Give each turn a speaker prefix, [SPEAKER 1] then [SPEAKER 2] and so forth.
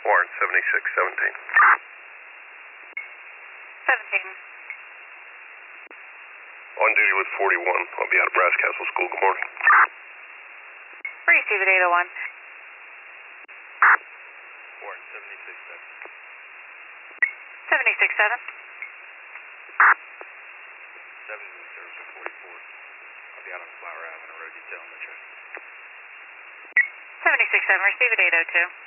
[SPEAKER 1] Warren 7617.
[SPEAKER 2] 17.
[SPEAKER 1] On duty with 41. I'll be out of Brass Castle School. Good morning.
[SPEAKER 2] Receive it 801.
[SPEAKER 1] Warren 767.
[SPEAKER 2] 767.
[SPEAKER 1] 7 service for 44. I'll be out on Flower Ave in a road detail on the track.
[SPEAKER 2] 767, receive it 802.